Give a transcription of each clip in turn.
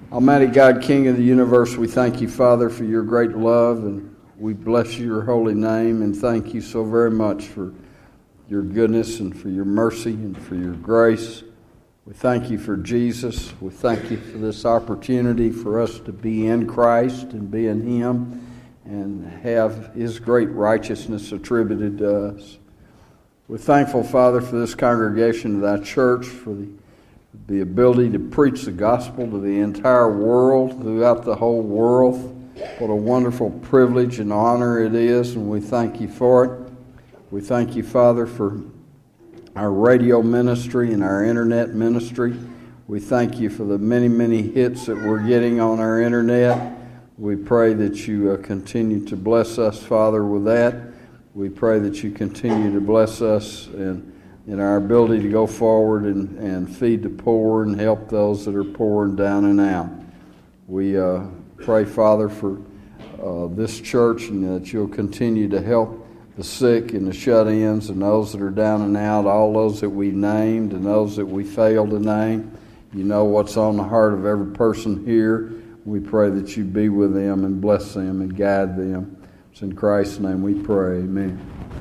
Almighty God, King of the universe, we thank you, Father, for your great love, and we bless your holy name, and thank you so very much for your goodness and for your mercy and for your grace. We thank you for Jesus. We thank you for this opportunity for us to be in Christ and be in Him and have His great righteousness attributed to us. We're thankful, Father, for this congregation of thy church, for the ability to preach the gospel to the entire world, throughout the whole world. What a wonderful privilege and honor it is, and we thank you for it. We thank you, Father, for our radio ministry and our internet ministry. We thank you for the many, many hits that we're getting on our internet. We pray that you continue to bless us, Father, with that. We pray that you continue to bless us in our ability to go forward and feed the poor and help those that are poor and down and out. We pray, Father, for this church, and that you'll continue to help the sick and the shut-ins and those that are down and out, all those that we named and those that we failed to name. You know what's on the heart of every person here. We pray that you be with them and bless them and guide them. It's in Christ's name we pray. Amen.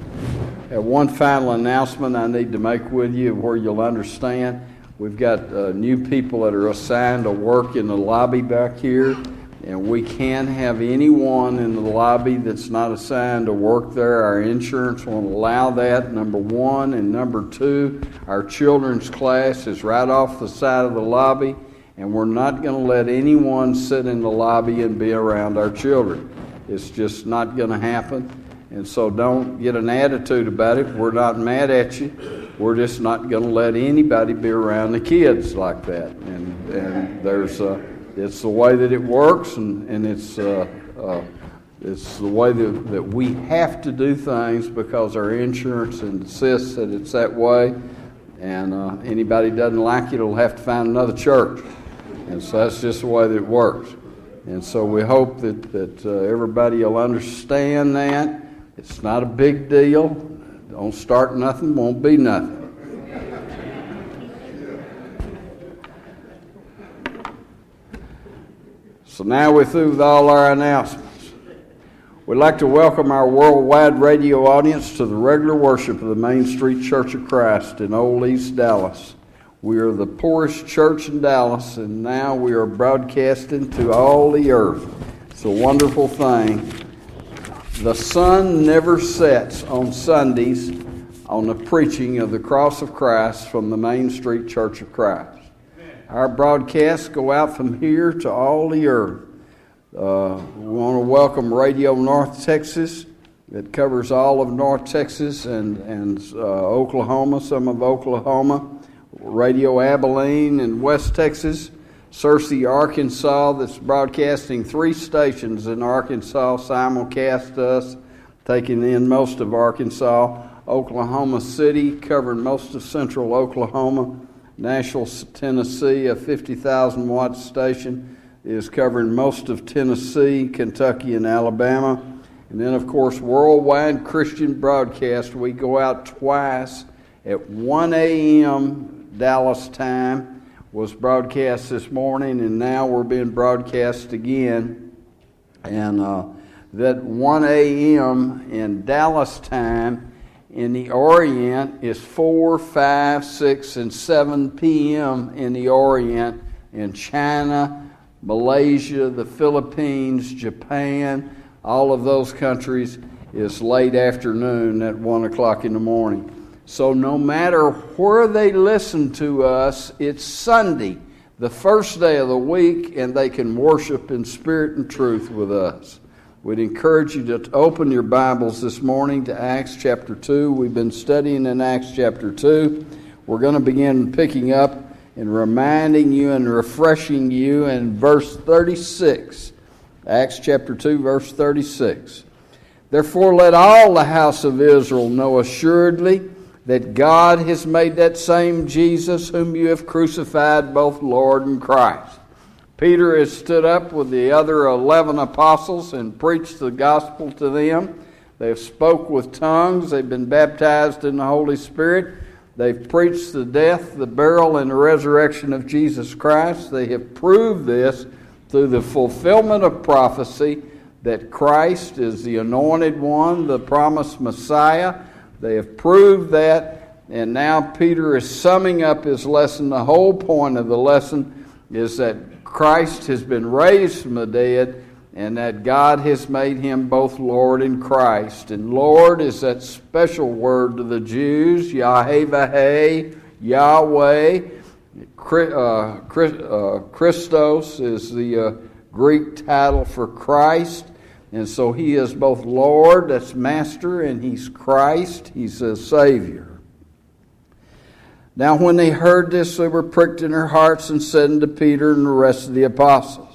One final announcement I need to make with you where you'll understand. We've got new people that are assigned to work in the lobby back here, and we can't have anyone in the lobby that's not assigned to work there. Our insurance won't allow that, number one. And number two, our children's class is right off the side of the lobby, and we're not going to let anyone sit in the lobby and be around our children. It's just not going to happen. And so don't get an attitude about it. We're not mad at you. We're just not going to let anybody be around the kids like that. And there's it's the way that it works, and it's the way that we have to do things because our insurance insists that it's that way. And anybody doesn't like it will have to find another church. And so that's just the way that it works. And so we hope that everybody will understand that. It's not a big deal. Don't start nothing, won't be nothing. So now we're through with all our announcements. We'd like to welcome our worldwide radio audience to the regular worship of the Main Street Church of Christ in Old East Dallas. We are the poorest church in Dallas, and now we are broadcasting to all the earth. It's a wonderful thing. The sun never sets on Sundays on the preaching of the cross of Christ from the Main Street Church of Christ. Our broadcasts go out from here to all the earth. We want to welcome Radio North Texas. It covers all of North Texas and Oklahoma, some of Oklahoma. Radio Abilene in West Texas. Searcy, Arkansas, that's broadcasting 3 stations in Arkansas, simulcast us, taking in most of Arkansas. Oklahoma City, covering most of central Oklahoma. Nashville, Tennessee, a 50,000 watt station, is covering most of Tennessee, Kentucky, and Alabama. And then, of course, Worldwide Christian Broadcast. We go out twice at 1 a.m. Dallas time. Was broadcast this morning, and now we're being broadcast again. And that 1 a.m. in Dallas time in the Orient is 4, 5, 6, and 7 p.m. in the Orient in China, Malaysia, the Philippines, Japan, all of those countries is late afternoon at 1 o'clock in the morning. So no matter where they listen to us, it's Sunday, the first day of the week, and they can worship in spirit and truth with us. We'd encourage you to open your Bibles this morning to Acts chapter 2. We've been studying in Acts chapter 2. We're going to begin picking up and reminding you and refreshing you in verse 36. Acts chapter 2, verse 36. Therefore let all the house of Israel know assuredly that God has made that same Jesus whom you have crucified, both Lord and Christ. Peter has stood up with the other 11 apostles and preached the gospel to them. They have spoke with tongues. They've been baptized in the Holy Spirit. They've preached the death, the burial, and the resurrection of Jesus Christ. They have proved this through the fulfillment of prophecy that Christ is the anointed one, the promised Messiah. They have proved that, and now Peter is summing up his lesson. The whole point of the lesson is that Christ has been raised from the dead, and that God has made him both Lord and Christ. And Lord is that special word to the Jews, Yahweh, Yahweh. Christos is the Greek title for Christ. And so he is both Lord, that's Master, and he's Christ, he's a Savior. Now when they heard this, they were pricked in their hearts and said unto Peter and the rest of the apostles,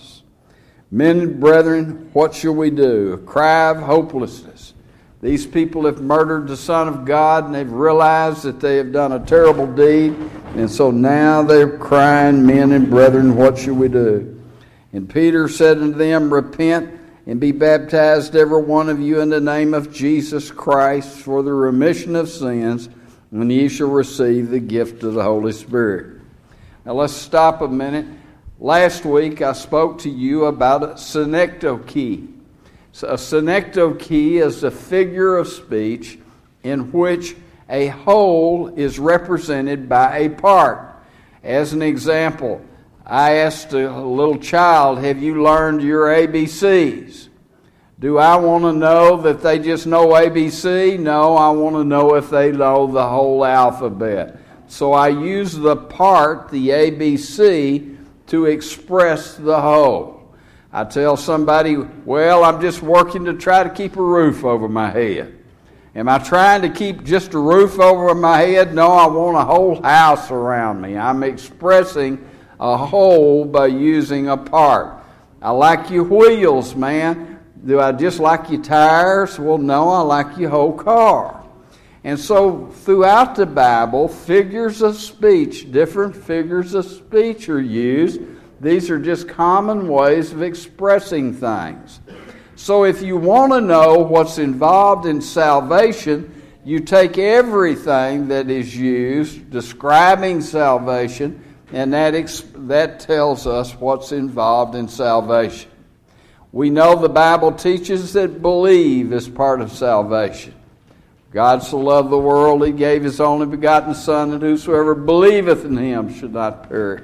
Men and brethren, what shall we do? A cry of hopelessness. These people have murdered the Son of God, and they've realized that they have done a terrible deed. And so now they're crying, Men and brethren, what shall we do? And Peter said unto them, Repent and be baptized every one of you in the name of Jesus Christ for the remission of sins, and ye shall receive the gift of the Holy Spirit. Now let's stop a minute. Last week I spoke to you about a synecdoche. So a synecdoche is a figure of speech in which a whole is represented by a part. As an example, I asked a little child, have you learned your ABCs? Do I want to know that they just know ABC? No, I want to know if they know the whole alphabet. So I use the part, the ABC, to express the whole. I tell somebody, well, I'm just working to try to keep a roof over my head. Am I trying to keep just a roof over my head? No, I want a whole house around me. I'm expressing a whole by using a part. I like your wheels, man. Do I just like your tires? Well, no, I like your whole car. And so throughout the Bible, figures of speech, different figures of speech are used. These are just common ways of expressing things. So if you want to know what's involved in salvation, you take everything that is used describing salvation, and that tells us what's involved in salvation. We know the Bible teaches that believe is part of salvation. God so loved the world, he gave his only begotten Son, that whosoever believeth in him should not perish.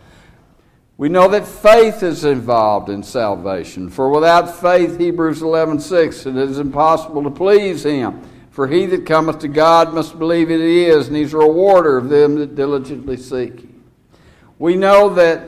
We know that faith is involved in salvation. For without faith, Hebrews 11:6, it is impossible to please him. For he that cometh to God must believe that he is, and he's a rewarder of them that diligently seek him. We know that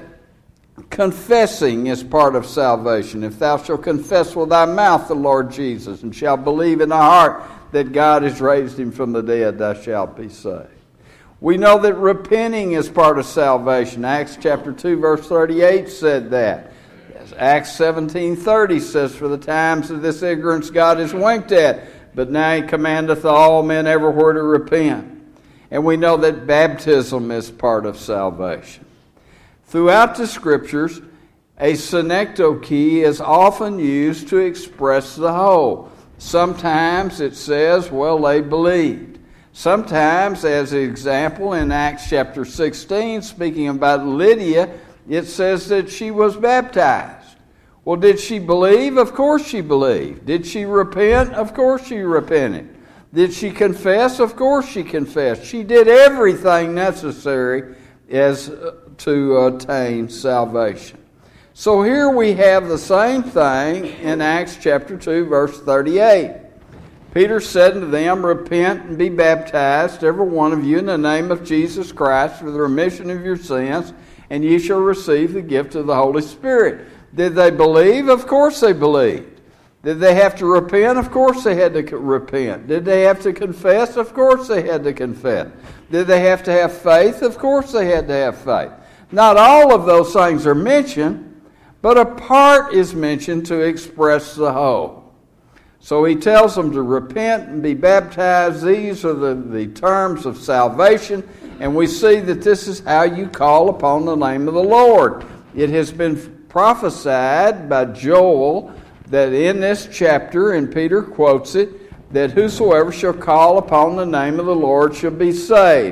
confessing is part of salvation. If thou shalt confess with thy mouth the Lord Jesus, and shalt believe in thy heart that God has raised him from the dead, thou shalt be saved. We know that repenting is part of salvation. Acts chapter 2 verse 38 said that. Acts 17:30 says, For the times of this ignorance God has winked at, but now he commandeth all men everywhere to repent. And we know that baptism is part of salvation. Throughout the Scriptures, a synecdoche is often used to express the whole. Sometimes it says, well, they believed. Sometimes, as an example, in Acts chapter 16, speaking about Lydia, it says that she was baptized. Well, did she believe? Of course she believed. Did she repent? Of course she repented. Did she confess? Of course she confessed. She did everything necessary as to attain salvation. So here we have the same thing in Acts chapter 2, verse 38. Peter said unto them, Repent and be baptized, every one of you, in the name of Jesus Christ, for the remission of your sins, and ye shall receive the gift of the Holy Spirit. Did they believe? Of course they believed. Did they have to repent? Of course they had to repent. Did they have to confess? Of course they had to confess. Did they have to have faith? Of course they had to have faith. Not all of those things are mentioned, but a part is mentioned to express the whole. So he tells them to repent and be baptized. These are the terms of salvation. And we see that this is how you call upon the name of the Lord. It has been prophesied by Joel that in this chapter, and Peter quotes it, that whosoever shall call upon the name of the Lord shall be saved.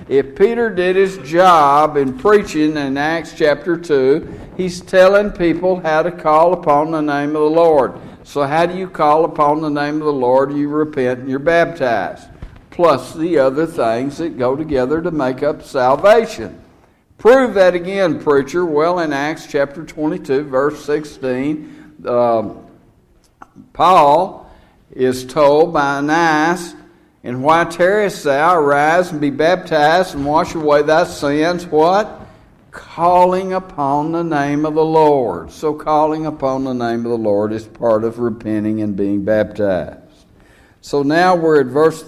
If Peter did his job in preaching in Acts chapter 2, he's telling people how to call upon the name of the Lord. So how do you call upon the name of the Lord? You repent and you're baptized, plus the other things that go together to make up salvation. Prove that again, preacher. Well, in Acts chapter 22, verse 16, Paul is told by Ananias, "And why tarriest thou? Arise and be baptized and wash away thy sins." What? Calling upon the name of the Lord. So calling upon the name of the Lord is part of repenting and being baptized. So now we're at verse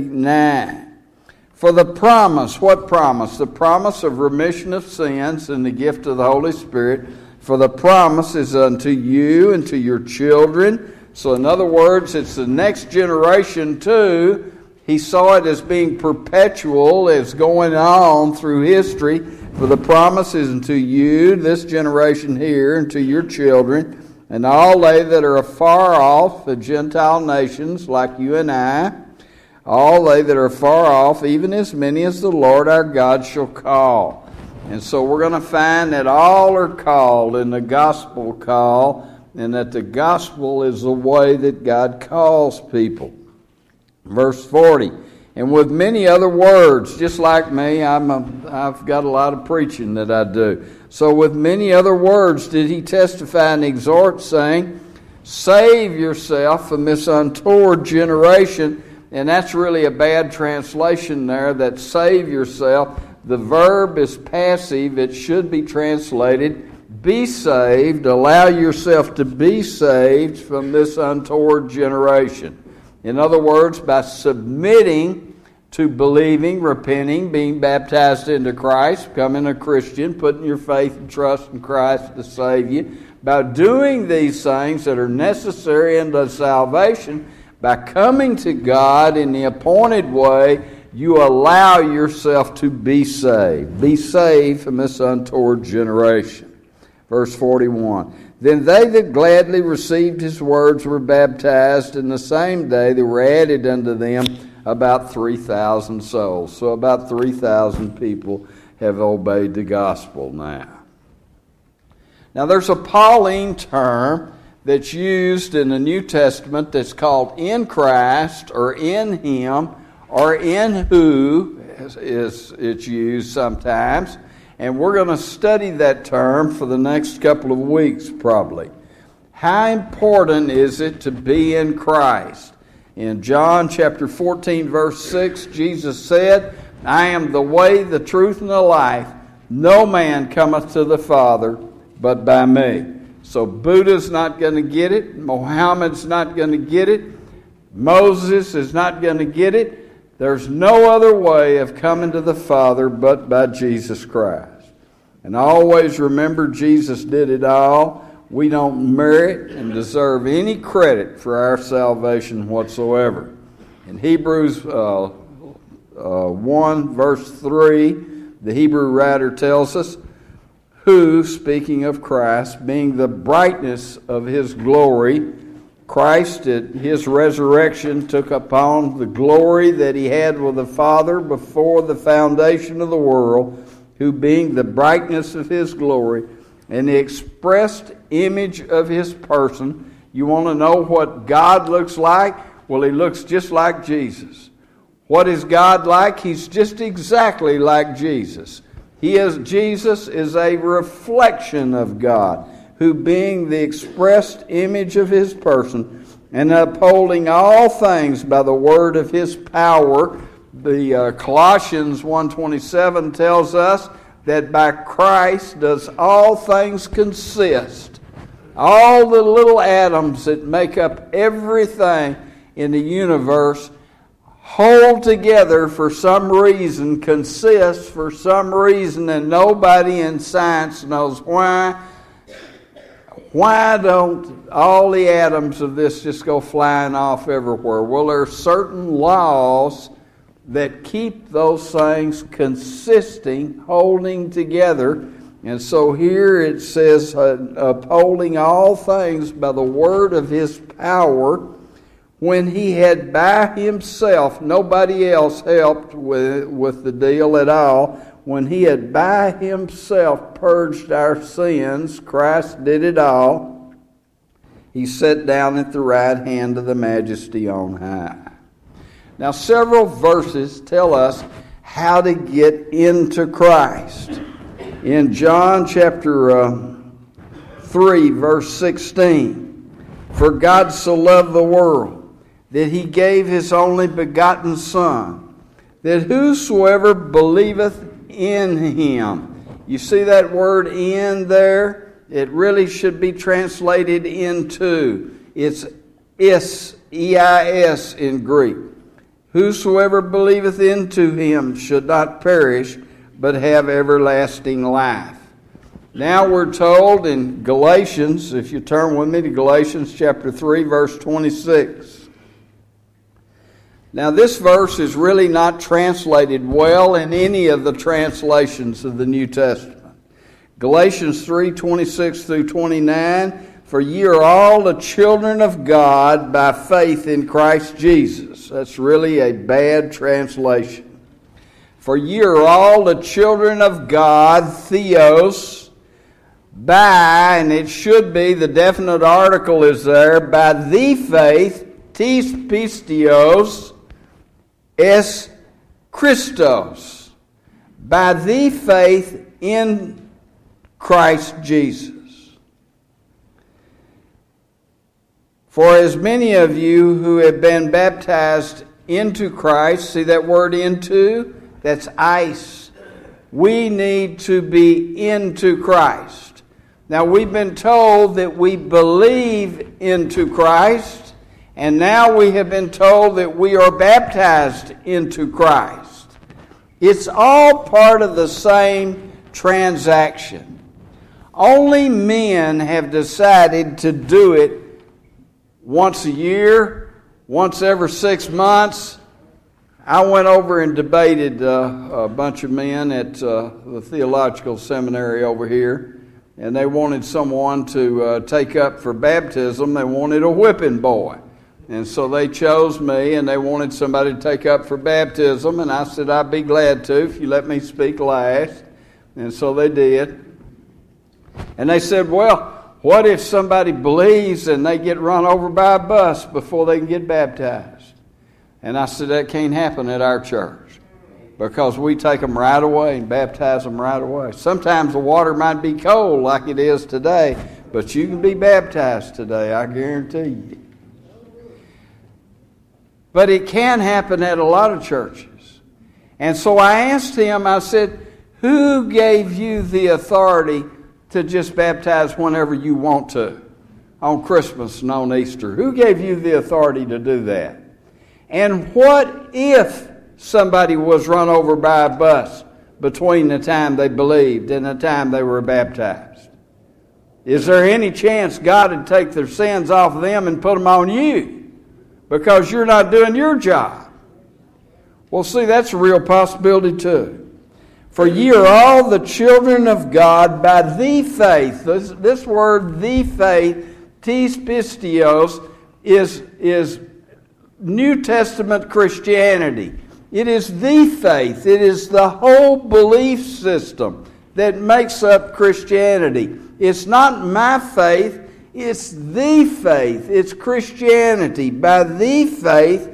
39. For the promise, what promise? The promise of remission of sins and the gift of the Holy Spirit. For the promise is unto you and to your children. So in other words, it's the next generation too. He saw it as being perpetual, as going on through history. For the promise is unto you, this generation here, and to your children, and all they that are afar off, the Gentile nations like you and I, all they that are far off, even as many as the Lord our God shall call. And so we're going to find that all are called in the gospel call, and that the gospel is the way that God calls people. Verse 40, and with many other words, just like me, I've got a lot of preaching that I do. So with many other words did he testify and exhort, saying, save yourself from this untoward generation. And that's really a bad translation there, that save yourself. The verb is passive. It should be translated, be saved. Allow yourself to be saved from this untoward generation. In other words, by submitting to believing, repenting, being baptized into Christ, becoming a Christian, putting your faith and trust in Christ to save you, by doing these things that are necessary unto salvation, by coming to God in the appointed way, you allow yourself to be saved. Be saved from this untoward generation. Verse 41. Then they that gladly received his words were baptized, and the same day there were added unto them about 3,000 souls. So about 3,000 people have obeyed the gospel now. Now there's a Pauline term that's used in the New Testament that's called in Christ, or in Him, or in who, it's used sometimes. And we're going to study that term for the next couple of weeks probably. How important is it to be in Christ? In John chapter 14 verse 6, Jesus said, I am the way, the truth, and the life. No man cometh to the Father but by me. So Buddha's not going to get it. Muhammad's not going to get it. Moses is not going to get it. There's no other way of coming to the Father but by Jesus Christ. And always remember, Jesus did it all. We don't merit and deserve any credit for our salvation whatsoever. In Hebrews 1 verse 3, the Hebrew writer tells us, who, speaking of Christ, being the brightness of his glory, Christ at his resurrection took upon the glory that he had with the Father before the foundation of the world, who being the brightness of his glory and the expressed image of his person. You want to know what God looks like? Well, he looks just like Jesus. What is God like? He's just exactly like Jesus. Jesus is a reflection of God, who being the expressed image of his person and upholding all things by the word of his power. The Colossians 1:27 tells us that by Christ does all things consist. All the little atoms that make up everything in the universe hold together for some reason, consist for some reason, and nobody in science knows why. Why don't all the atoms of this just go flying off everywhere? Well, there are certain laws that keep those things consisting, holding together. And so here it says, upholding all things by the word of his power, when he had by himself, nobody else helped with the deal at all, when he had by himself purged our sins, Christ did it all, he sat down at the right hand of the Majesty on high. Now, several verses tell us how to get into Christ. In John chapter 3, verse 16, for God so loved the world, that he gave his only begotten Son, that whosoever believeth in him. You see that word in there? It really should be translated into. It's is, E-I-S in Greek. Whosoever believeth into him should not perish, but have everlasting life. Now we're told in Galatians, if you turn with me to Galatians chapter 3, verse 26. Now this verse is really not translated well in any of the translations of the New Testament. Galatians 3, 26 through 29, for ye are all the children of God by faith in Christ Jesus. That's really a bad translation. For ye are all the children of God, theos, by, and it should be, the definite article is there, by the faith, tis pistios, es Christos, by the faith in Christ Jesus. For as many of you who have been baptized into Christ, see that word into? That's ice. We need to be into Christ. Now we've been told that we believe into Christ, and now we have been told that we are baptized into Christ. It's all part of the same transaction. Only men have decided to do it once a year, once every 6 months. I went over and debated a bunch of men at the theological seminary over here, and they wanted someone to take up for baptism. They wanted a whipping boy. And so they chose me, and they wanted somebody to take up for baptism, and I said I'd be glad to if you let me speak last. And so they did. And they said, well, what if somebody believes and they get run over by a bus before they can get baptized? And I said, that can't happen at our church, because we take them right away and baptize them right away. Sometimes the water might be cold like it is today, but you can be baptized today, I guarantee you. But it can happen at a lot of churches. And so I asked him, I said, who gave you the authority to just baptize whenever you want to? On Christmas and on Easter. Who gave you the authority to do that? And what if somebody was run over by a bus between the time they believed and the time they were baptized? Is there any chance God would take their sins off of them and put them on you because you're not doing your job? Well, see, that's a real possibility too. For ye are all the children of God by the faith. This word, the faith, tis pistios, is New Testament Christianity. It is the faith. It is the whole belief system that makes up Christianity. It's not my faith. It's the faith. It's Christianity. By the faith,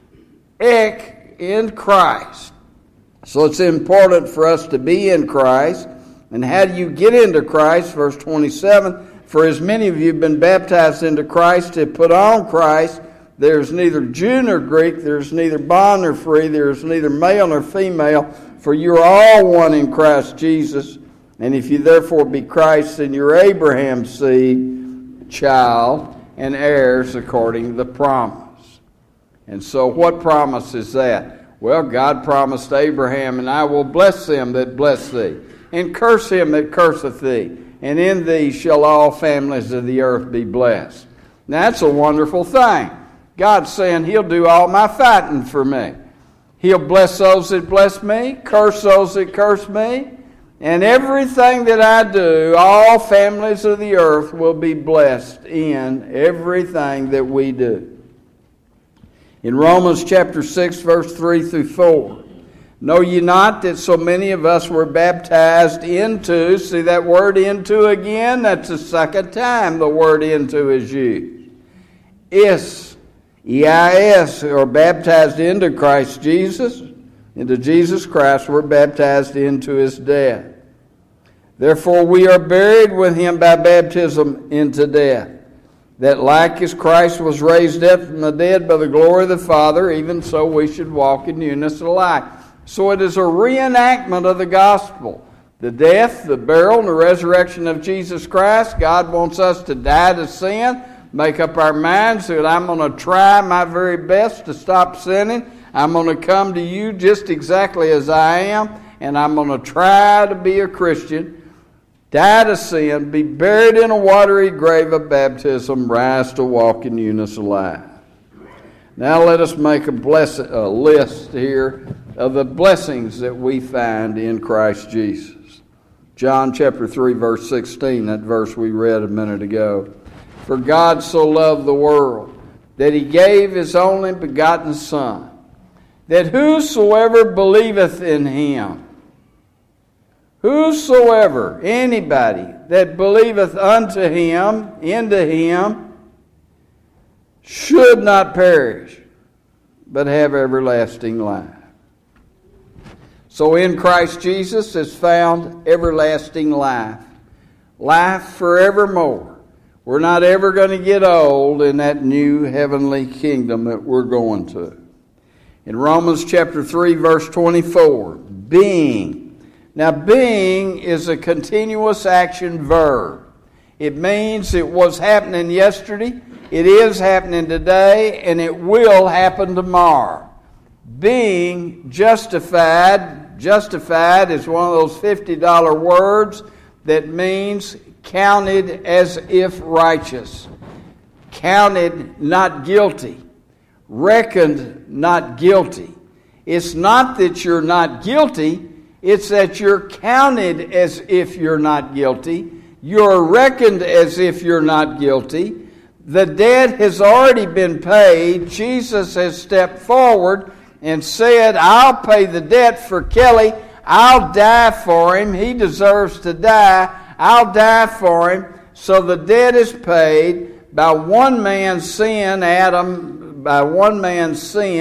ek, in Christ. So it's important for us to be in Christ. And how do you get into Christ? Verse 27, for as many of you have been baptized into Christ, have put on Christ. There's neither Jew nor Greek, there's neither bond nor free, there's neither male nor female, for you are all one in Christ Jesus. And if you therefore be Christ, then you're Abraham's seed, child, and heirs according to the promise. And so what promise is that? Well, God promised Abraham, and I will bless them that bless thee, and curse him that curseth thee, and in thee shall all families of the earth be blessed. Now, that's a wonderful thing. God's saying he'll do all my fighting for me. He'll bless those that bless me, curse those that curse me, and everything that I do, all families of the earth will be blessed in everything that we do. In Romans chapter 6, verse 3 through 4, know ye not that so many of us were baptized into, see that word into again? That's the second time the word into is used. E-I-S, or baptized into Christ Jesus, into Jesus Christ, we're baptized into his death. Therefore we are buried with him by baptism into death, that like as Christ was raised up from the dead by the glory of the Father, even so we should walk in newness of life. So it is a reenactment of the gospel. The death, the burial, and the resurrection of Jesus Christ. God wants us to die to sin, make up our minds that I'm going to try my very best to stop sinning. I'm going to come to you just exactly as I am, and I'm going to try to be a Christian, die to sin, be buried in a watery grave of baptism, rise to walk in newness of life. Now let us make a list here of the blessings that we find in Christ Jesus. John chapter 3, verse 16, that verse we read a minute ago. For God so loved the world, that he gave his only begotten Son, that whosoever believeth in him, whosoever, anybody that believeth unto him, into him, should not perish, but have everlasting life. So in Christ Jesus is found everlasting life. Life forevermore. We're not ever going to get old in that new heavenly kingdom that we're going to. In Romans chapter 3, verse 24, being. Now, being is a continuous action verb. It means it was happening yesterday, it is happening today, and it will happen tomorrow. Being justified. Justified is one of those $50 words that means counted as if righteous. Counted not guilty. Reckoned not guilty. It's not that you're not guilty, it's that you're counted as if you're not guilty. You're reckoned as if you're not guilty. The debt has already been paid. Jesus has stepped forward and said, I'll pay the debt for Kelly. I'll die for him. He deserves to die. I'll die for him. So the debt is paid. By one man's sin, Adam, by one man's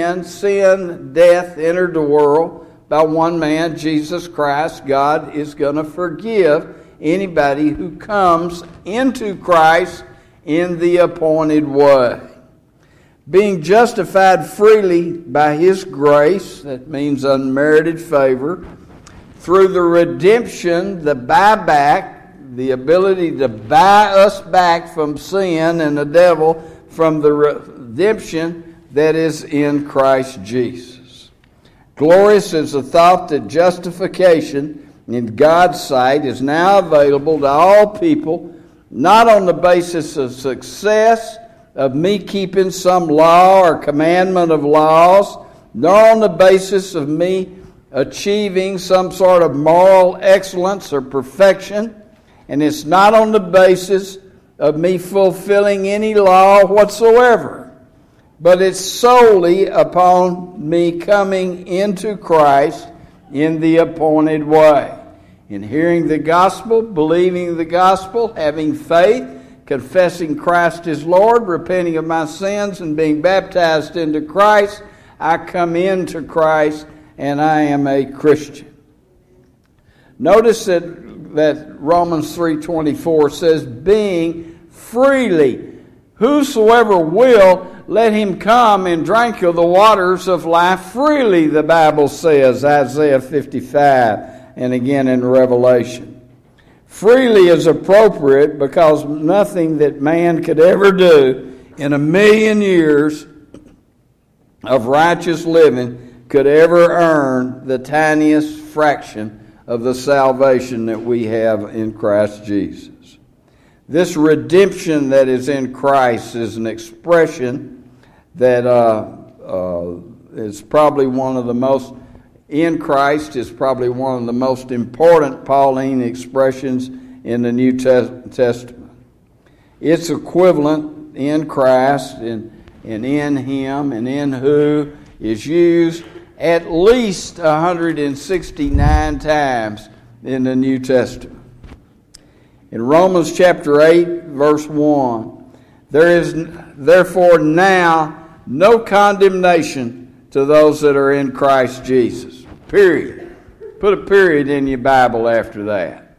sin, death entered the world. By one man, Jesus Christ, God is going to forgive anybody who comes into Christ in the appointed way. Being justified freely by his grace, that means unmerited favor, through the redemption, the buyback, the ability to buy us back from sin and the devil, from the redemption that is in Christ Jesus. Glorious is the thought that justification in God's sight is now available to all people, not on the basis of success, of me keeping some law or commandment of laws, nor on the basis of me achieving some sort of moral excellence or perfection, and it's not on the basis of me fulfilling any law whatsoever, but it's solely upon me coming into Christ in the appointed way. In hearing the gospel, believing the gospel, having faith, confessing Christ as Lord, repenting of my sins, and being baptized into Christ, I come into Christ and I am a Christian. Notice that Romans 3:24 says, being freely, whosoever will, let him come and drink of the waters of life freely, the Bible says, Isaiah 55, and again in Revelation. Freely is appropriate because nothing that man could ever do in 1,000,000 years of righteous living could ever earn the tiniest fraction of the salvation that we have in Christ Jesus. This redemption that is in Christ is an expression that is probably one of the most, in Christ is probably one of the most important Pauline expressions in the New Testament. Its equivalent in Christ and in him and in who is used at least 169 times in the New Testament. In Romans chapter 8, verse 1, there is therefore now no condemnation to those that are in Christ Jesus. Period. Put a period in your Bible after that.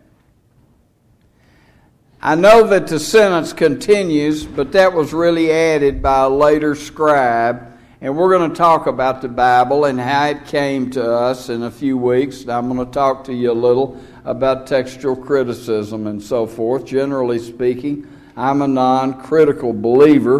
I know that the sentence continues, but that was really added by a later scribe. And we're going to talk about the Bible and how it came to us in a few weeks. I'm going to talk to you a little about textual criticism and so forth. Generally speaking, I'm a non-critical believer,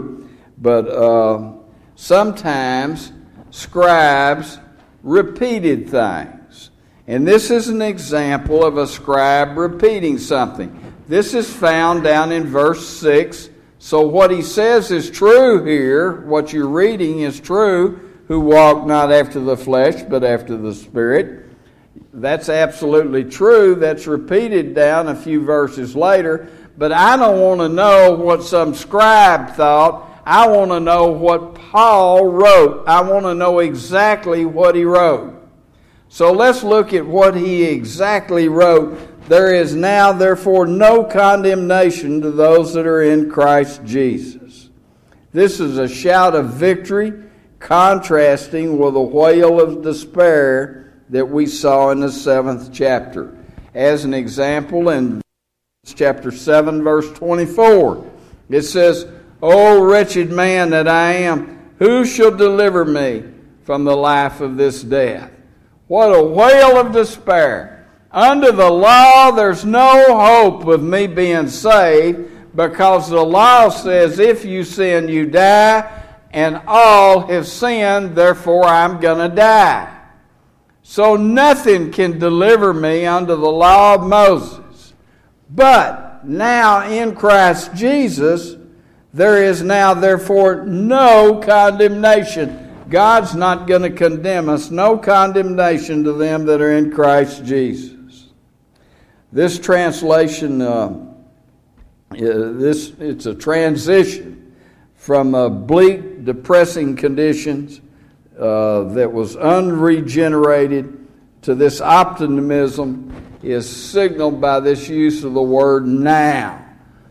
but sometimes scribes repeated things. And this is an example of a scribe repeating something. This is found down in verse 6. So what he says is true here. What you're reading is true. Who walk not after the flesh, but after the Spirit. That's absolutely true. That's repeated down a few verses later. But I don't want to know what some scribe thought. I want to know what Paul wrote. I want to know exactly what he wrote. So let's look at what he exactly wrote. There is now, therefore, no condemnation to those that are in Christ Jesus. This is a shout of victory, contrasting with a wail of despair that we saw in the 7th chapter. As an example, in chapter 7, verse 24, it says, O wretched man that I am, who shall deliver me from the life of this death? What a wail of despair. Under the law, there's no hope of me being saved, because the law says if you sin, you die, and all have sinned, therefore I'm going to die. So nothing can deliver me under the law of Moses. But now in Christ Jesus, there is now therefore no condemnation. God's not going to condemn us. No condemnation to them that are in Christ Jesus. This translation, it's a transition from bleak, depressing conditions that was unregenerated to this optimism is signaled by this use of the word now.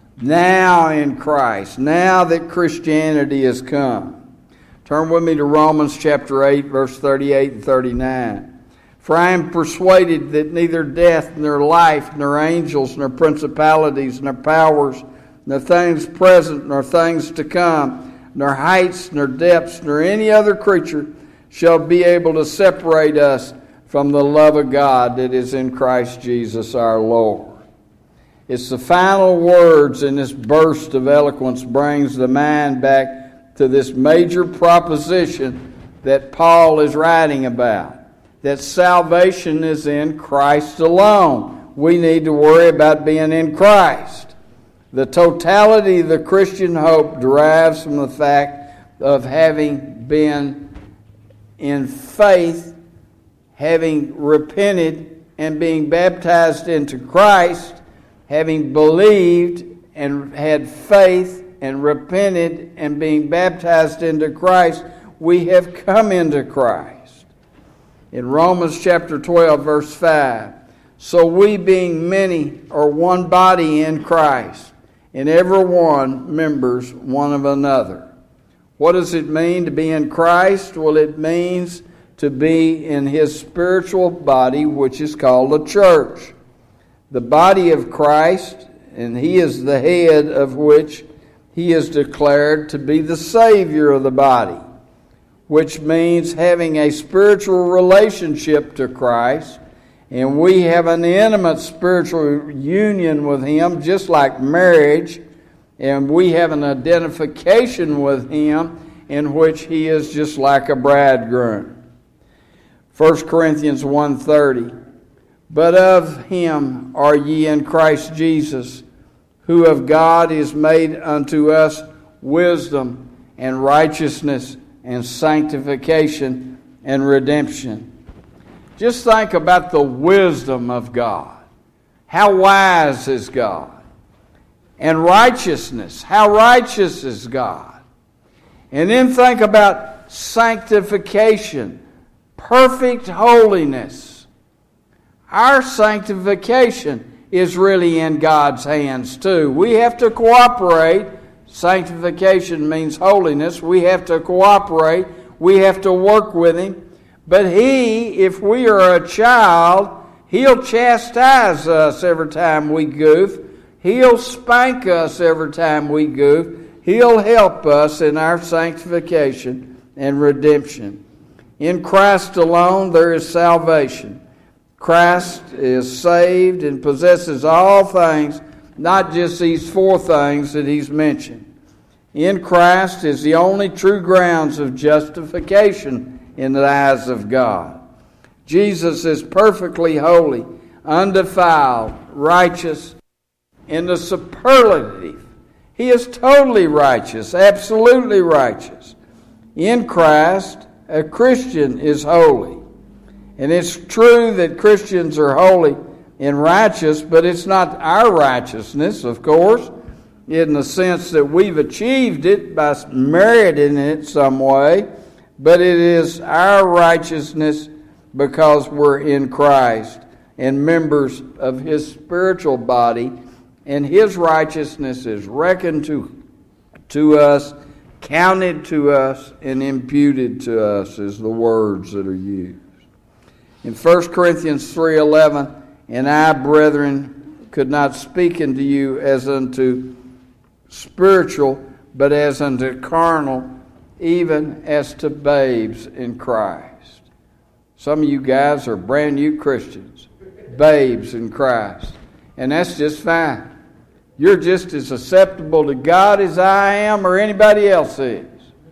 Now in Christ. Now that Christianity has come. Turn with me to Romans chapter 8, verse 38 and 39. For I am persuaded that neither death, nor life, nor angels, nor principalities, nor powers, nor things present, nor things to come, nor heights, nor depths, nor any other creature shall be able to separate us from the love of God that is in Christ Jesus our Lord. It's the final words in this burst of eloquence brings the mind back to this major proposition that Paul is writing about. That salvation is in Christ alone. We need to worry about being in Christ. The totality of the Christian hope derives from the fact of having been in faith, having repented and being baptized into Christ, having believed and had faith and repented and being baptized into Christ, we have come into Christ. In Romans chapter 12, verse 5, so we being many are one body in Christ, and every one members one of another. What does it mean to be in Christ? Well, it means to be in His spiritual body, which is called a church. The body of Christ, and He is the head of which He is declared to be the Savior of the body, which means having a spiritual relationship to Christ, and we have an intimate spiritual union with Him, just like marriage, and we have an identification with Him in which He is just like a bridegroom. 1 Corinthians 1:30, but of Him are ye in Christ Jesus, who of God is made unto us wisdom and righteousness and sanctification and redemption. Just think about the wisdom of God. How wise is God? And righteousness. How righteous is God? And then think about sanctification, perfect holiness. Our sanctification is really in God's hands too. We have to cooperate. Sanctification means holiness. We have to cooperate. We have to work with Him. But He, if we are a child, He'll chastise us every time we goof. He'll spank us every time we goof. He'll help us in our sanctification and redemption. In Christ alone there is salvation. Christ is saved and possesses all things, not just these four things that He's mentioned. In Christ is the only true grounds of justification in the eyes of God. Jesus is perfectly holy, undefiled, righteous, in the superlative. He is totally righteous, absolutely righteous. In Christ, a Christian is holy. And it's true that Christians are holy and righteous, but it's not our righteousness, of course, in the sense that we've achieved it by meriting it some way, but it is our righteousness because we're in Christ and members of His spiritual body, and His righteousness is reckoned to us, counted to us, and imputed to us, is the words that are used. In 1 Corinthians 3:11, and I, brethren, could not speak unto you as unto spiritual, but as unto carnal, even as to babes in Christ. Some of you guys are brand new Christians, babes in Christ, and that's just fine. You're just as acceptable to God as I am or anybody else is.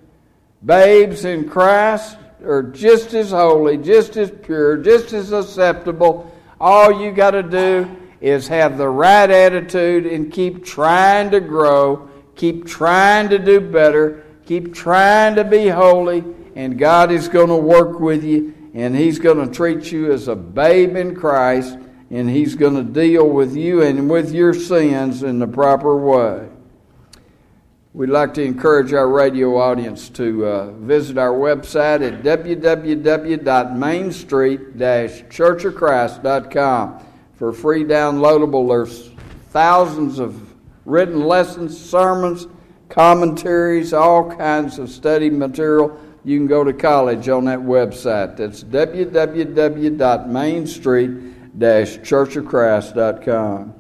Babes in Christ are just as holy, just as pure, just as acceptable. All you got to do is have the right attitude and keep trying to grow, keep trying to do better, keep trying to be holy, and God is going to work with you, and He's going to treat you as a babe in Christ, and He's going to deal with you and with your sins in the proper way. We'd like to encourage our radio audience to visit our website at www.mainstreet-churchofchrist.com for a free downloadable. There's thousands of written lessons, sermons, commentaries, all kinds of study material. You can go to college on that website. That's www.mainstreet-churchofchrist.com.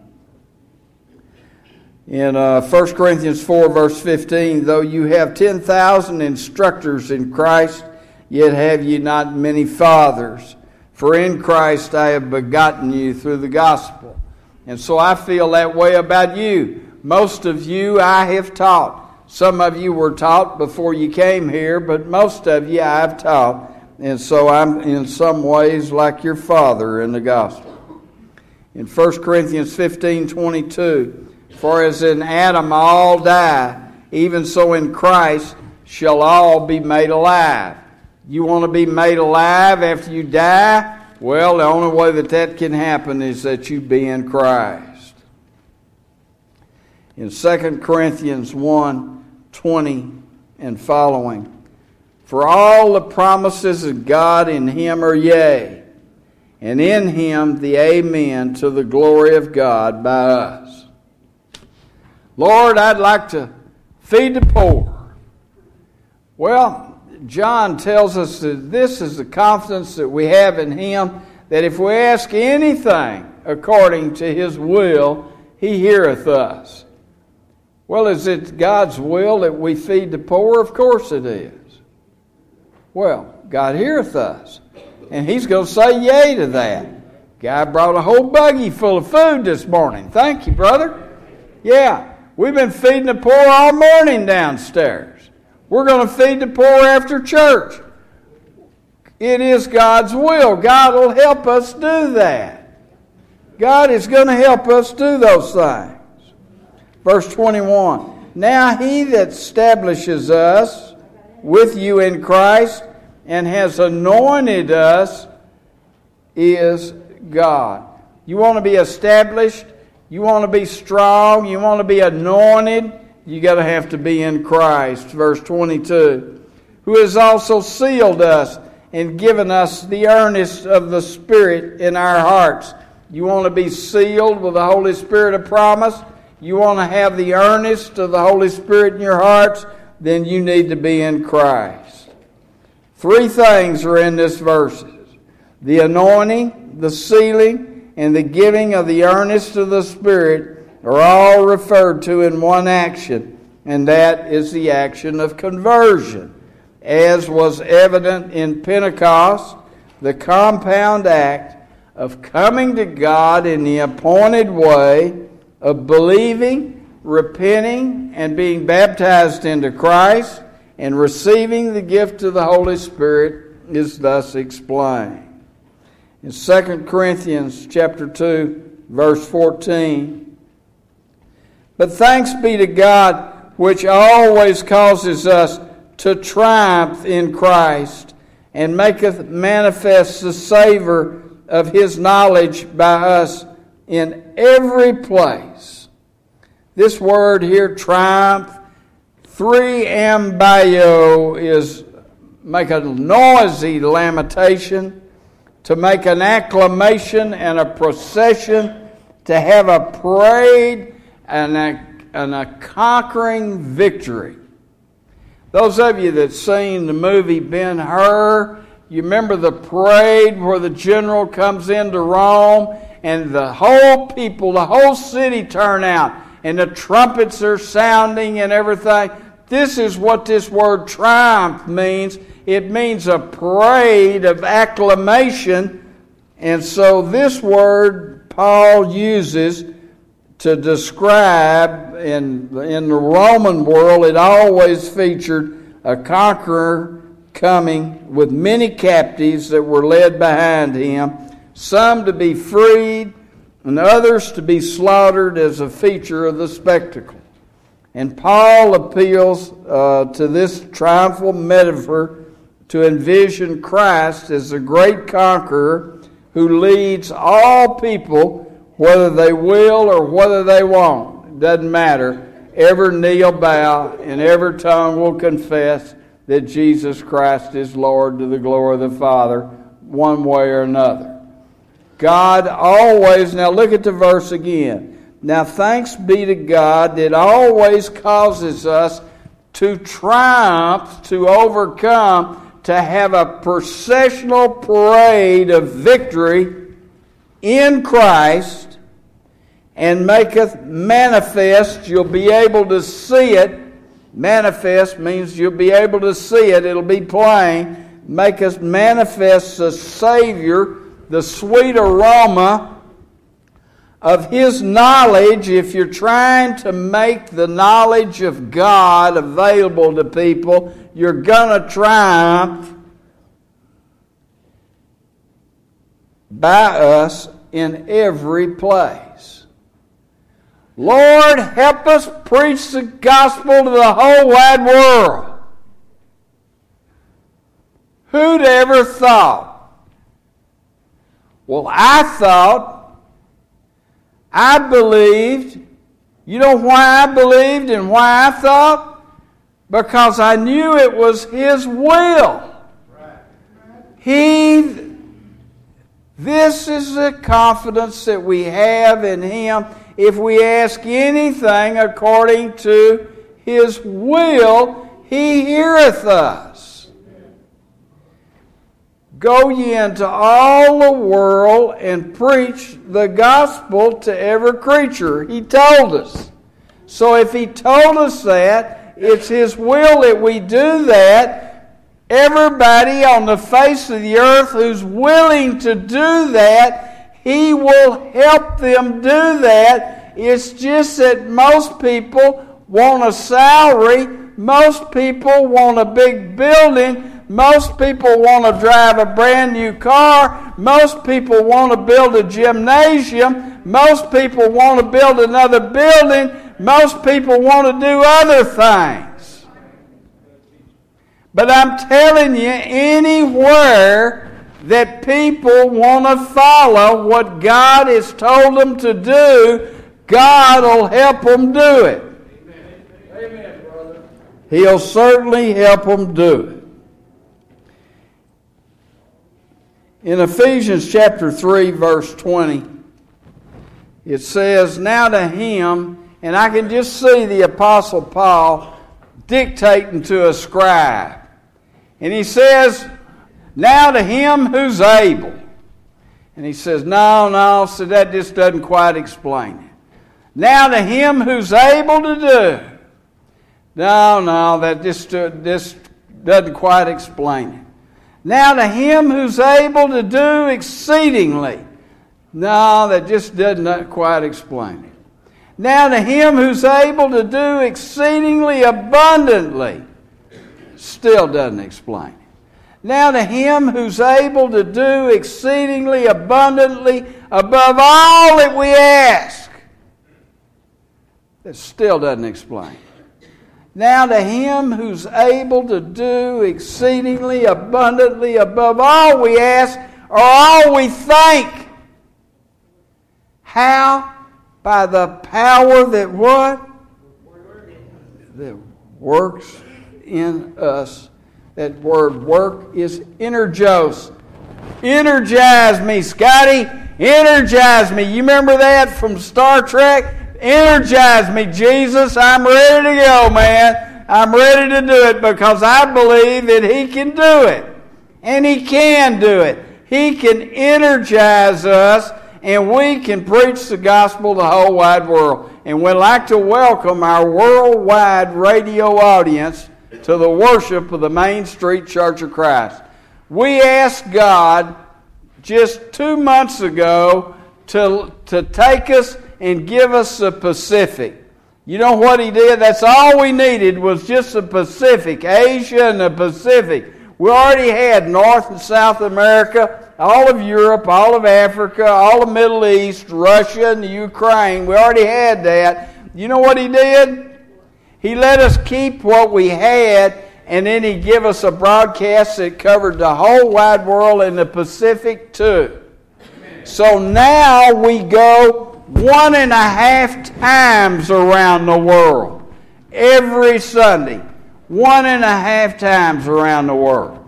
In 1 Corinthians 4, verse 15, though you have 10,000 instructors in Christ, yet have ye not many fathers. For in Christ I have begotten you through the gospel. And so I feel that way about you. Most of you I have taught. Some of you were taught before you came here, but most of you I have taught. And so I'm in some ways like your father in the gospel. In 1 Corinthians 15:22, for as in Adam all die, even so in Christ shall all be made alive. You want to be made alive after you die? Well, the only way that can happen is that you be in Christ. In 2 Corinthians 1:20 and following, for all the promises of God in Him are yea, and in Him the amen to the glory of God by us. Lord, I'd like to feed the poor. Well, John tells us that this is the confidence that we have in Him, that if we ask anything according to His will, He heareth us. Well, is it God's will that we feed the poor? Of course it is. Well, God heareth us, and He's going to say yea to that. Guy brought a whole buggy full of food this morning. Thank you, brother. Yeah. We've been feeding the poor all morning downstairs. We're going to feed the poor after church. It is God's will. God will help us do that. God is going to help us do those things. Verse 21, now He that establishes us with you in Christ and has anointed us is God. You want to be established? You want to be strong, you want to be anointed, you got to have to be in Christ. Verse 22, who has also sealed us and given us the earnest of the Spirit in our hearts. You want to be sealed with the Holy Spirit of promise? You want to have the earnest of the Holy Spirit in your hearts? Then you need to be in Christ. 3 things are in this verses. The anointing, the sealing, and the giving of the earnest of the Spirit are all referred to in one action, and that is the action of conversion. As was evident in Pentecost, the compound act of coming to God in the appointed way, of believing, repenting, and being baptized into Christ, and receiving the gift of the Holy Spirit is thus explained. In 2 Corinthians chapter 2, verse 14, but thanks be to God, which always causes us to triumph in Christ, and maketh manifest the savour of His knowledge by us in every place. This word here, triumph, 3ambio, is make a noisy lamentation, to make an acclamation and a procession, to have a parade and a conquering victory. Those of you that seen the movie Ben-Hur, you remember the parade where the general comes into Rome and the whole people, the whole city turn out and the trumpets are sounding and everything. This is what this word triumph means. It means a parade of acclamation. And so this word Paul uses to describe, in the Roman world, it always featured a conqueror coming with many captives that were led behind him, some to be freed and others to be slaughtered as a feature of the spectacle. And Paul appeals to this triumphal metaphor to envision Christ as the great conqueror who leads all people, whether they will or whether they won't. It doesn't matter. Every knee will bow and every tongue will confess that Jesus Christ is Lord, to the glory of the Father, one way or another. God always, now look at the verse again. Now thanks be to God that always causes us to triumph, to overcome, to have a processional parade of victory in Christ, and maketh manifest, you'll be able to see it. Manifest means you'll be able to see it, it'll be plain. Maketh manifest the Savior, the sweet aroma of His knowledge. If you're trying to make the knowledge of God available to people, you're going to triumph by us in every place. Lord, help us preach the gospel to the whole wide world. Who'd ever thought? Well, I believed. You know why I believed and why I thought? Because I knew it was His will. This is the confidence that we have in Him. If we ask anything according to His will, He heareth us. Go ye into all the world and preach the gospel to every creature. He told us. So if He told us that, it's His will that we do that. Everybody on the face of the earth who's willing to do that, He will help them do that. It's just that most people want a salary. Most people want a big building. Most people want to drive a brand new car. Most people want to build a gymnasium. Most people want to build another building. Most people want to do other things. But I'm telling you, anywhere that people want to follow what God has told them to do, God will help them do it. Amen, brother. He'll certainly help them do it. In Ephesians chapter 3, verse 20, it says, now to him, and I can just see the Apostle Paul dictating to a scribe. And he says, now to him who's able. And he says, no, so that just doesn't quite explain it. Now to him who's able to do. No, that just doesn't quite explain it. Now to him who's able to do exceedingly. No, that just doesn't quite explain it. Now to him who's able to do exceedingly abundantly. Still doesn't explain it. Now to him who's able to do exceedingly abundantly above all that we ask. That still doesn't explain it. Now to him who's able to do exceedingly abundantly above all we ask or all we think. How? By the power that what? That works in us. That word work is energios. Energize me, Scotty. Energize me. You remember that from Star Trek? Energize me, Jesus. I'm ready to go, man. I'm ready to do it because I believe that He can do it. And He can do it. He can energize us, and we can preach the gospel to the whole wide world. And we'd like to welcome our worldwide radio audience to the worship of the Main Street Church of Christ. We asked God just 2 months ago to take us and give us the Pacific. You know what He did? That's all we needed was just the Pacific, Asia and the Pacific. We already had North and South America, all of Europe, all of Africa, all of the Middle East, Russia and the Ukraine. We already had that. You know what He did? He let us keep what we had, and then He gave us a broadcast that covered the whole wide world and the Pacific too. So now we go 1.5 times around the world. Every Sunday. 1.5 times around the world.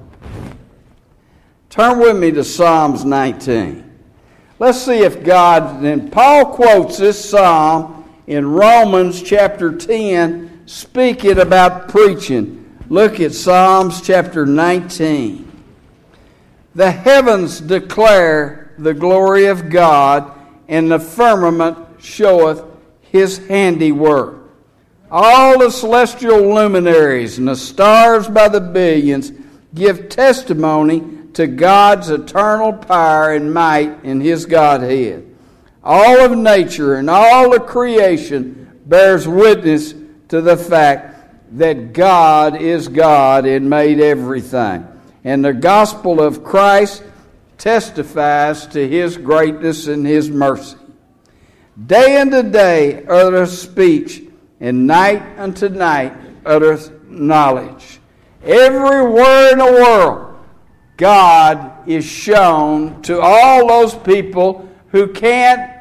Turn with me to Psalms 19. Let's see if God, and Paul quotes this psalm in Romans chapter 10, speaking about preaching. Look at Psalms chapter 19. The heavens declare the glory of God, and the firmament showeth His handiwork. All the celestial luminaries and the stars by the billions give testimony to God's eternal power and might in His Godhead. All of nature and all the creation bears witness to the fact that God is God and made everything. And the gospel of Christ testifies to His greatness and His mercy. Day unto day uttereth speech, and night unto night uttereth knowledge. Everywhere in the world, God is shown to all those people who can't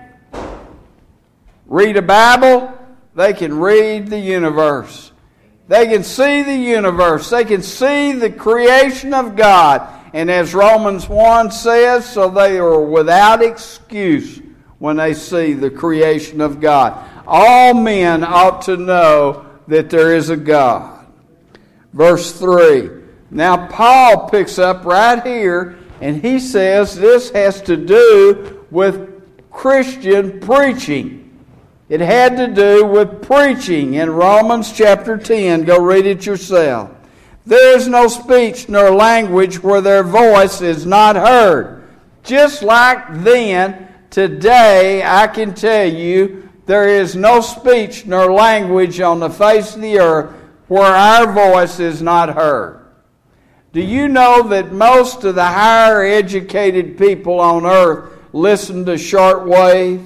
read a Bible. They can read the universe. They can see the universe. They can see the creation of God. And as Romans 1 says, so they are without excuse when they see the creation of God. All men ought to know that there is a God. Verse 3. Now Paul picks up right here, and he says this has to do with Christian preaching. It had to do with preaching in Romans chapter 10. Go read it yourself. There is no speech nor language where their voice is not heard. Just like then, today I can tell you there is no speech nor language on the face of the earth where our voice is not heard. Do you know that most of the higher educated people on earth listen to shortwave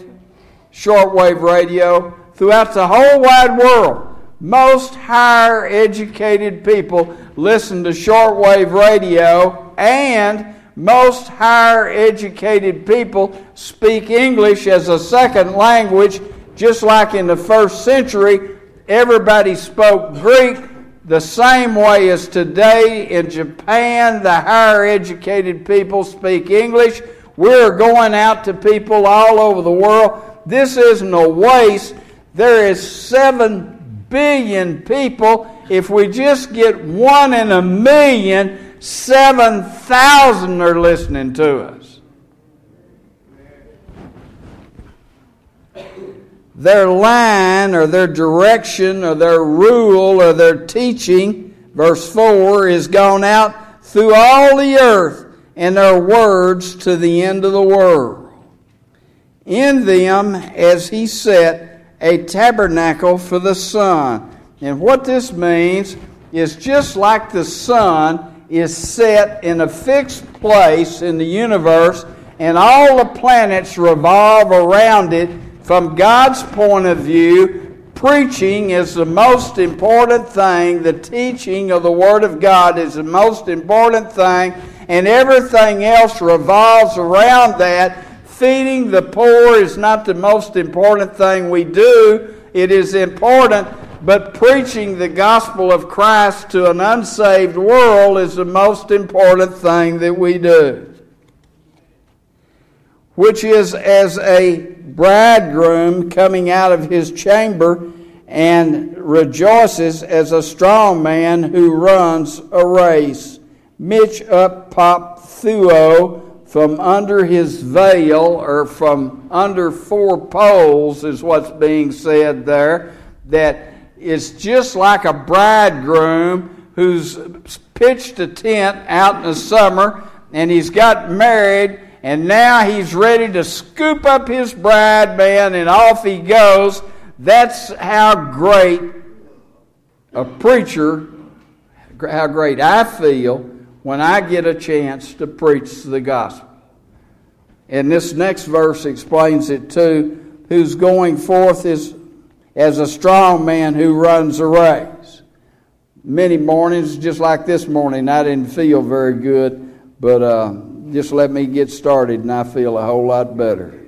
radio throughout the whole wide world? Most higher educated people listen to shortwave radio, and most higher educated people speak English as a second language, just like in the first century. everybody spoke Greek the same way as today in Japan, the higher educated people speak English. We're going out to people all over the world. This isn't a waste. There is 7 billion people. If we just get 1 in a million, 7,000 are listening to us. Their line or their direction or their rule or their teaching, verse 4, is gone out through all the earth, and their words to the end of the world. In them, as he set a tabernacle for the sun. And what this means is just like the sun is set in a fixed place in the universe, and all the planets revolve around it. From God's point of view, preaching is the most important thing. The teaching of the Word of God is the most important thing, and everything else revolves around that. Feeding the poor is not the most important thing we do. It is important, but preaching the gospel of Christ to an unsaved world is the most important thing that we do. Which is as a bridegroom coming out of his chamber and rejoices as a strong man who runs a race. Mitch up pop thuo from under his veil, or from under 4 poles is what's being said there. That it's just like a bridegroom who's pitched a tent out in the summer, and he's got married, and now he's ready to scoop up his bride, man, and off he goes. That's how great a preacher, how great I feel when I get a chance to preach the gospel. And this next verse explains it too. Who's going forth is as a strong man who runs a race. Many mornings, just like this morning, I didn't feel very good, but just let me get started and I feel a whole lot better.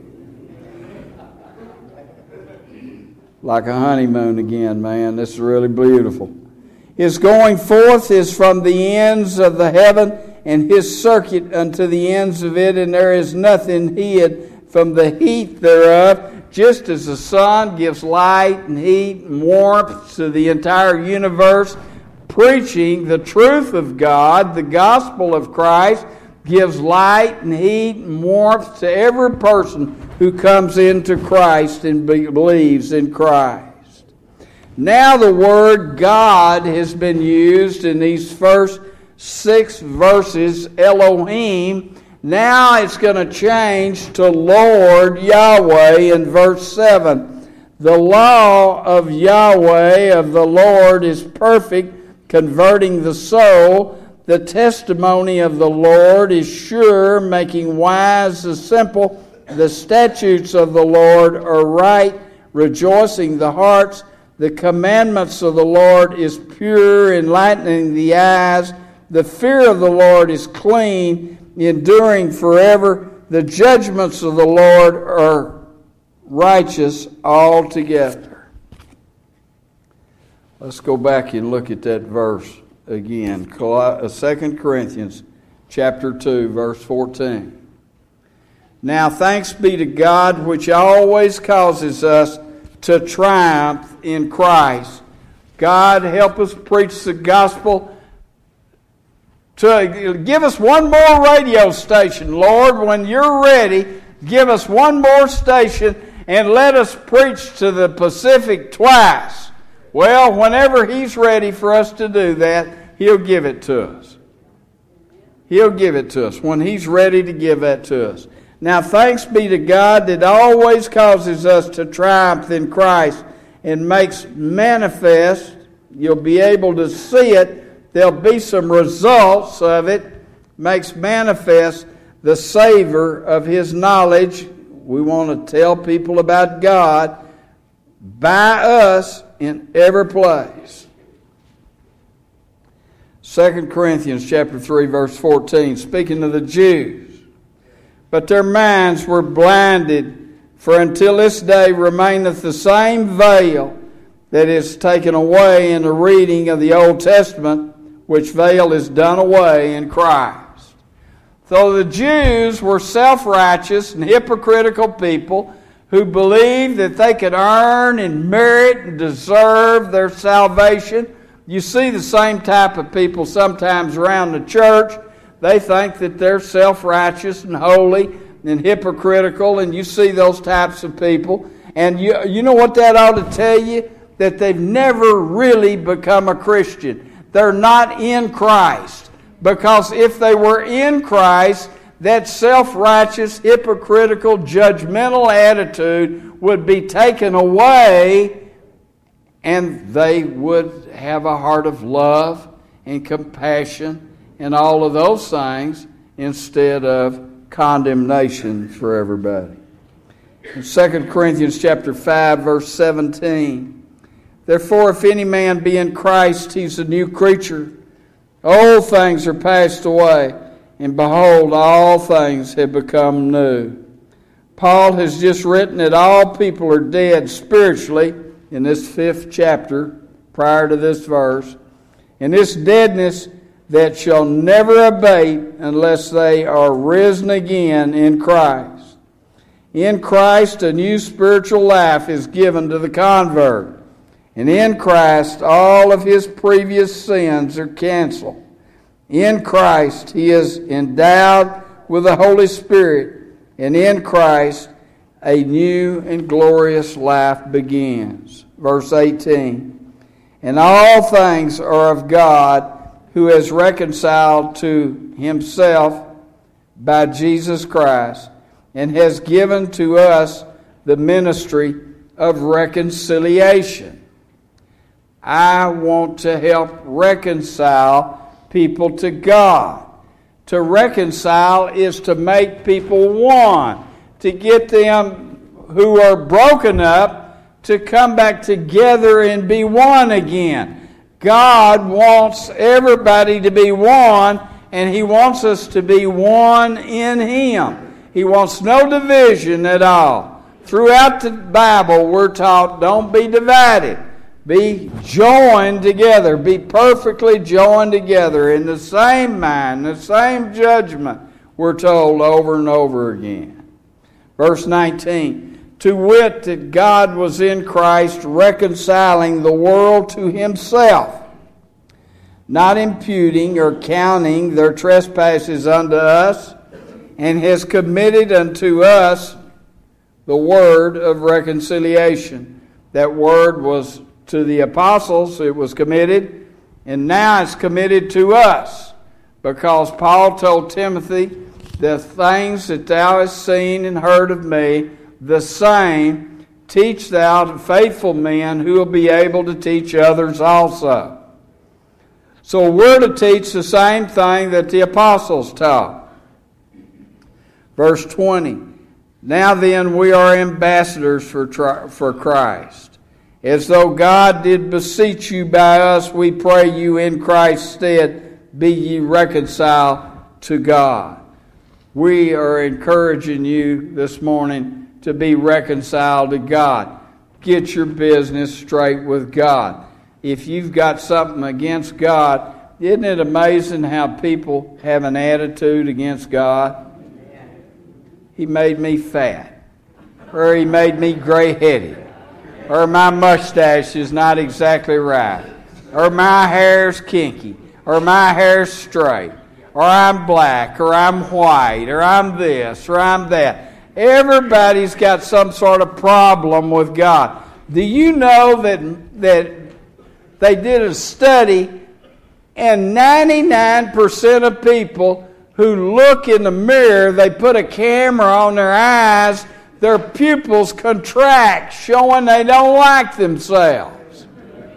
Like a honeymoon again, man. This is really beautiful. His going forth is from the ends of the heaven, and his circuit unto the ends of it, and there is nothing hid from the heat thereof. Just as the sun gives light and heat and warmth to the entire universe, preaching the truth of God, the gospel of Christ, gives light and heat and warmth to every person who comes into Christ and believes in Christ. Now the word God has been used in these first 6 verses, Elohim. Now it's going to change to Lord Yahweh in verse 7. The law of Yahweh, of the Lord, is perfect, converting the soul. The testimony of the Lord is sure, making wise the simple. The statutes of the Lord are right, rejoicing the hearts. The commandments of the Lord is pure, enlightening the eyes. The fear of the Lord is clean, enduring forever. The judgments of the Lord are righteous altogether. Let's go back and look at that verse again. 2 Corinthians chapter 2, verse 14. Now thanks be to God, which always causes us to triumph in Christ. God, help us preach the gospel. To give us one more radio station, Lord. When you're ready, give us one more station and let us preach to the Pacific twice. Well, whenever He's ready for us to do that, He'll give it to us. He'll give it to us when He's ready to give that to us. Now, thanks be to God that always causes us to triumph in Christ and makes manifest. You'll be able to see it. There'll be some results of it. Makes manifest the savor of His knowledge. We want to tell people about God by us in every place. 2 Corinthians chapter 3, verse 14, speaking of the Jews. But their minds were blinded, for until this day remaineth the same veil, that is taken away in the reading of the Old Testament, which veil is done away in Christ. So the Jews were self-righteous and hypocritical people who believed that they could earn and merit and deserve their salvation. You see the same type of people sometimes around the church. They think that they're self-righteous and holy and hypocritical, and you see those types of people. And you know what that ought to tell you? That they've never really become a Christian. They're not in Christ. Because if they were in Christ, that self-righteous, hypocritical, judgmental attitude would be taken away, and they would have a heart of love and compassion and all of those things instead of condemnation for everybody. In 2 Corinthians chapter 5, verse 17, therefore, if any man be in Christ, he's a new creature. Old things are passed away, and behold, all things have become new. Paul has just written that all people are dead spiritually in this 5th chapter, prior to this verse. And this deadness that shall never abate unless they are risen again in Christ. In Christ, a new spiritual life is given to the convert. And in Christ, all of his previous sins are canceled. In Christ, he is endowed with the Holy Spirit. And in Christ, a new and glorious life begins. Verse 18. And all things are of God, who has reconciled to himself by Jesus Christ, and has given to us the ministry of reconciliation. I want to help reconcile people to God. To reconcile is to make people one, to get them who are broken up to come back together and be one again. God wants everybody to be one, and He wants us to be one in Him. He wants no division at all. Throughout the Bible, we're taught, don't be divided. Be joined together. Be perfectly joined together in the same mind, the same judgment, we're told over and over again. Verse 19, to wit, that God was in Christ reconciling the world to Himself, not imputing or counting their trespasses unto us, and has committed unto us the word of reconciliation. That word was to the apostles, it was committed, and now it's committed to us, because Paul told Timothy, the things that thou hast seen and heard of me, the same teach thou to faithful men who will be able to teach others also. So we're to teach the same thing that the apostles taught. Verse 20, now then we are ambassadors for Christ. As though God did beseech you by us, we pray you in Christ's stead, be ye reconciled to God. We are encouraging you this morning to be reconciled to God. Get your business straight with God. If you've got something against God, isn't it amazing how people have an attitude against God? He made me fat, or He made me gray-headed, or my mustache is not exactly right, or my hair's kinky, or my hair's straight, or I'm black, or I'm white, or I'm this, or I'm that. Everybody's got some sort of problem with God. Do you know that they did a study, and 99% of people who look in the mirror, they put a camera on their eyes, their pupils contract, showing they don't like themselves.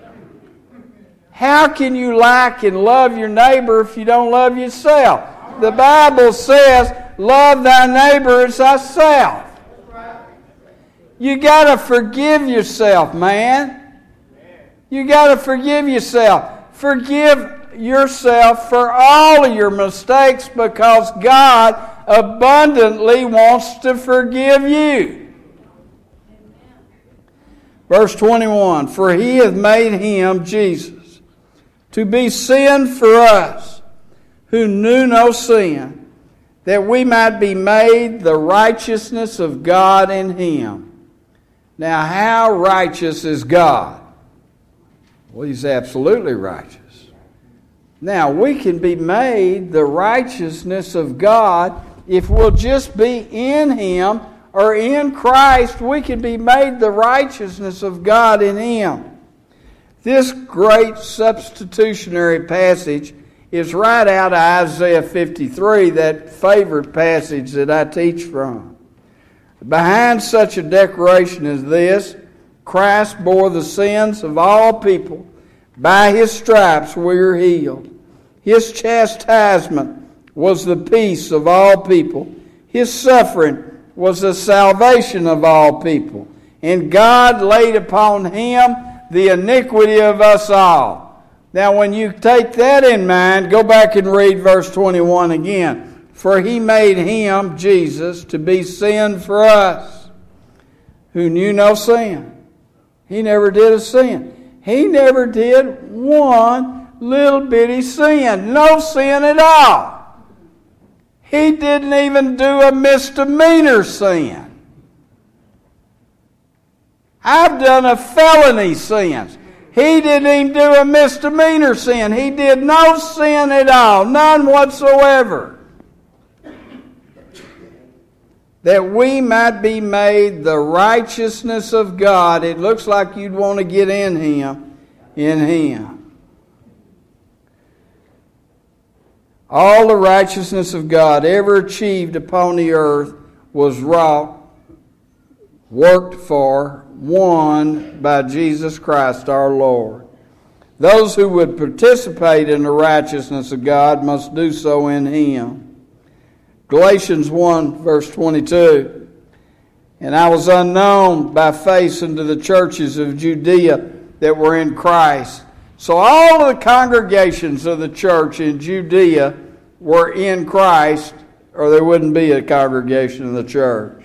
How can you like and love your neighbor if you don't love yourself? The Bible says, love thy neighbor as thyself. You got to forgive yourself, man. You got to forgive yourself. Forgive yourself for all of your mistakes, because God abundantly wants to forgive you. Verse 21, for he hath made him, Jesus, to be sin for us, who knew no sin, that we might be made the righteousness of God in him. Now, how righteous is God? Well, he's absolutely righteous. Now, we can be made the righteousness of God if we'll just be in him, or in Christ, we can be made the righteousness of God in him. This great substitutionary passage is right out of Isaiah 53, that favorite passage that I teach from. Behind such a declaration as this, Christ bore the sins of all people. By his stripes we are healed. His chastisement was the peace of all people. His suffering was the salvation of all people. And God laid upon him the iniquity of us all. Now when you take that in mind, go back and read verse 21 again. For he made him, Jesus, to be sin for us, who knew no sin. He never did a sin. He never did one little bitty sin. No sin at all. He didn't even do a misdemeanor sin. I've done a felony sin. He didn't even do a misdemeanor sin. He did no sin at all. None whatsoever. That we might be made the righteousness of God. It looks like you'd want to get in him. In him. All the righteousness of God ever achieved upon the earth was wrought, worked for, won by Jesus Christ our Lord. Those who would participate in the righteousness of God must do so in him. Galatians 1 verse 22. And I was unknown by face unto the churches of Judea that were in Christ. So all of the congregations of the church in Judea were in Christ, or there wouldn't be a congregation in the church.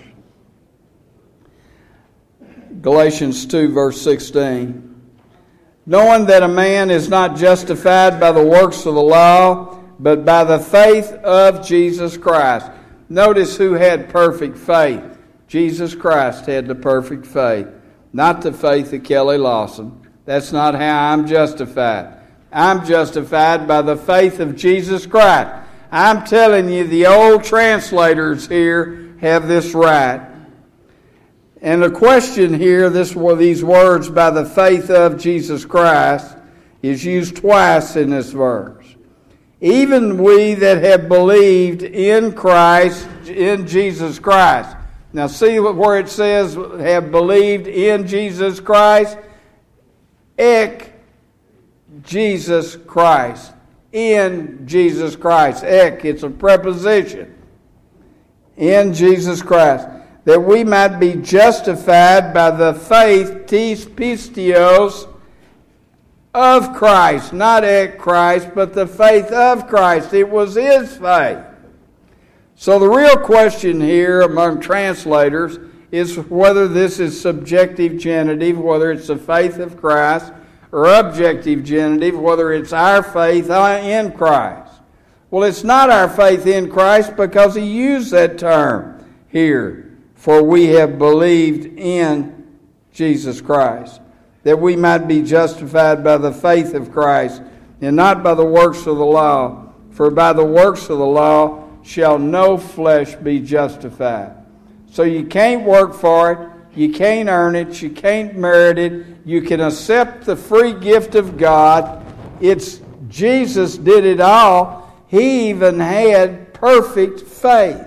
Galatians 2 verse 16. Knowing that a man is not justified by the works of the law, but by the faith of Jesus Christ. Notice who had perfect faith. Jesus Christ had the perfect faith. Not the faith of Kelly Lawson. That's not how I'm justified. I'm justified by the faith of Jesus Christ. I'm telling you, the old translators here have this right. And the question here, these words, by the faith of Jesus Christ, is used twice in this verse. Even we that have believed in Christ, in Jesus Christ. Now see where it says, have believed in Jesus Christ? Ek Jesus Christ. In Jesus Christ. Ek, it's a preposition. In Jesus Christ. That we might be justified by the faith, tis pistios, of Christ. Not ek Christ, but the faith of Christ. It was his faith. So the real question here among translators is whether this is subjective genitive, whether it's the faith of Christ, or objective genitive, whether it's our faith in Christ. Well, it's not our faith in Christ because he used that term here. For we have believed in Jesus Christ, that we might be justified by the faith of Christ, and not by the works of the law. For by the works of the law shall no flesh be justified. So you can't work for it. You can't earn it. You can't merit it. You can accept the free gift of God. It's Jesus did it all. He even had perfect faith.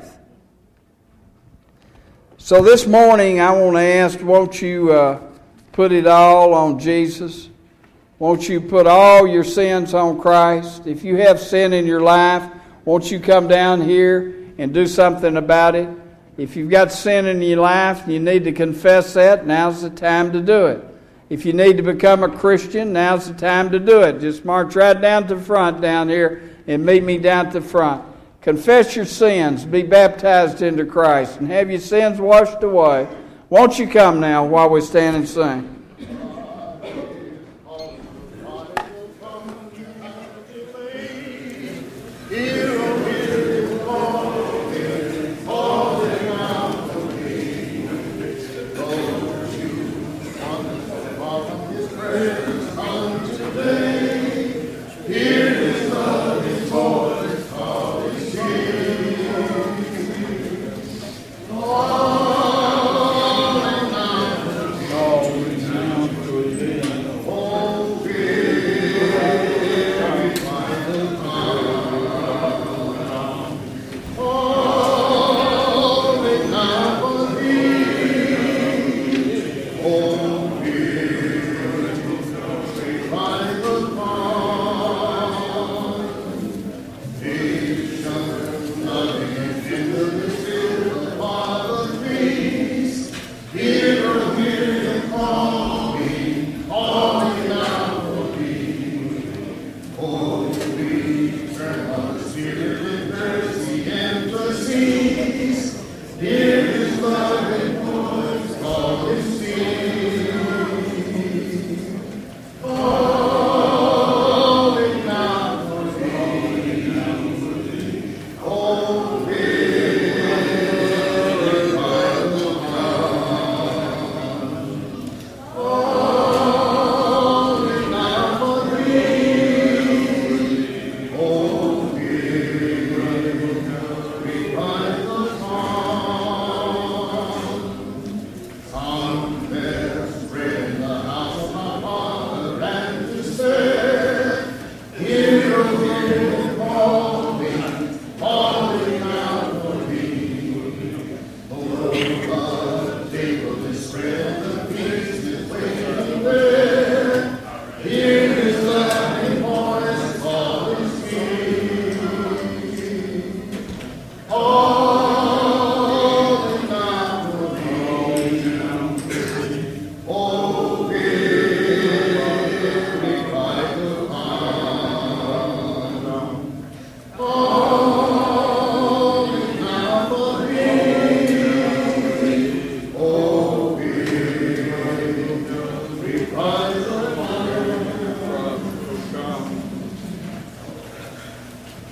So this morning I want to ask, won't you put it all on Jesus? Won't you put all your sins on Christ? If you have sin in your life, won't you come down here and do something about it? If you've got sin in your life and you need to confess that, now's the time to do it. If you need to become a Christian, now's the time to do it. Just march right down to the front down here and meet me down at the front. Confess your sins, be baptized into Christ, and have your sins washed away. Won't you come now while we stand and sing?